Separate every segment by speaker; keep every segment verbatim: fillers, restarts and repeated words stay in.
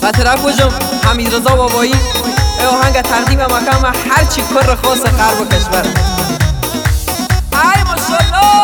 Speaker 1: و طرف وجم حمید رضا بابایی آهنگ تقدیم مکان هر چی کر خاص غرب کشور. ای ماشاءالله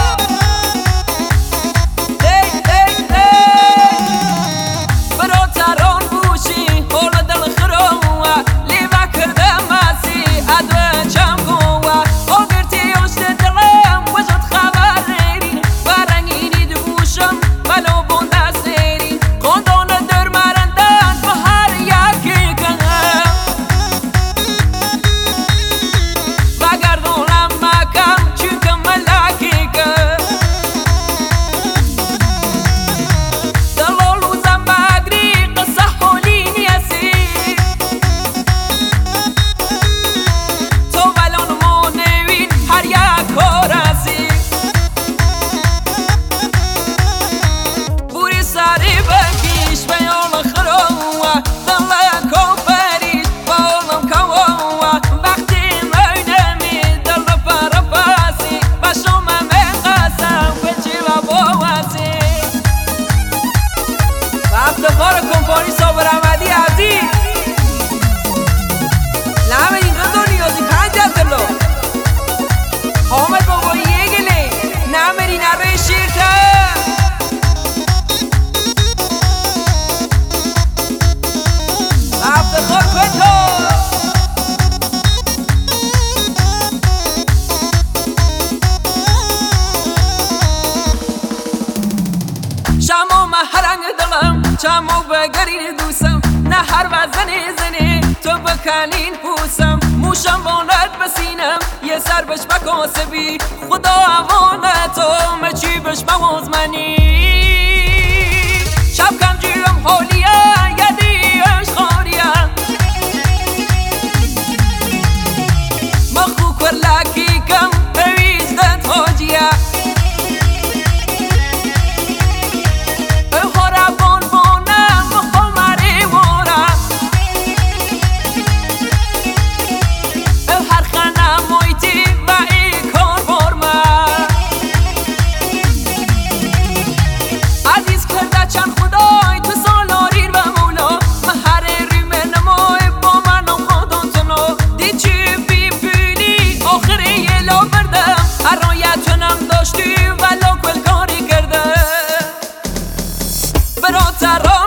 Speaker 1: افتخار کمپانی صابر احمدی عزیز نام این دو نیازی پنج از دلو حامد بابایی گلی نام این نره شیرتا افتخار کنتو شما محرنگ دلم چمو بگرین دوستم نه هر وزن زنی تو بکنین پوسم موشم بالت بسینم یه سر بش بکاسبی خدا امانه تو مچی بش بوزمنی شب کم جیم حالیه یدیش خاریه مخو کرلکی کم بویزدت حاجیه برات